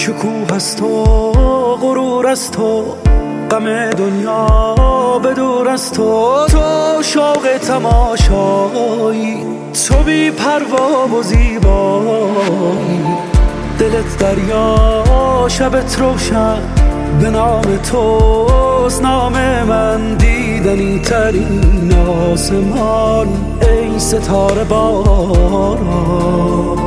شکوه است و غرور است تو، غم دنیا به دور است تو شوق تماشایی، تو بی پروا و زیبایی، دلت دریا شبت روشن، به نام توست نام من، دیدنی ترین آسمان ای ستاره باران.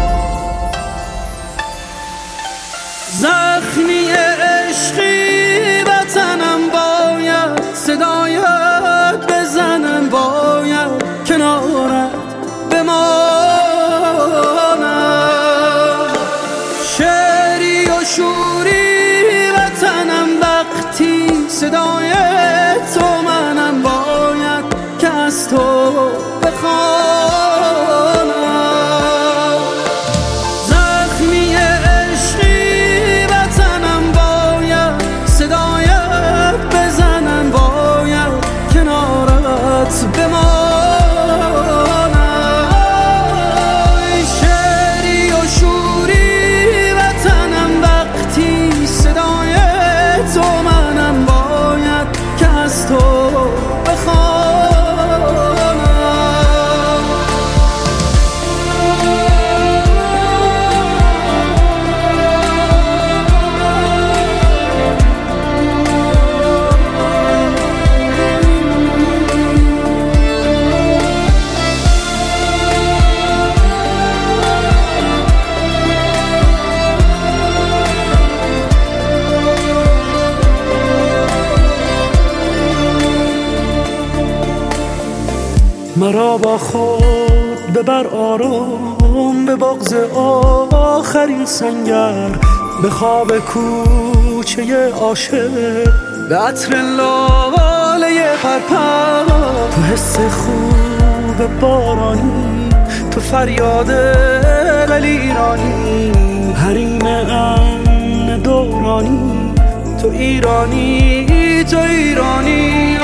زخمی عشقی وطنم باید صدایت بزنم، باید کنارت بمانم، شعری و شوری وطنم وقتی صدای تو منم، باید که از تو بخوانم. زخمی عشقی وطنم باید صدایت بزنم، باید کنارت بمانم، شعری و شوری وطنم وقتی صدای تو منم، باید که از تو مرا با خود ببر آرام به بغض آخرین سنگر، به خواب کوچه عاشق، به عطر لاله پرپر، تو حس خوب بارانی، تو فریاد دلیرانی، حریم امن دورانی، تو ایرانی تو ایرانی.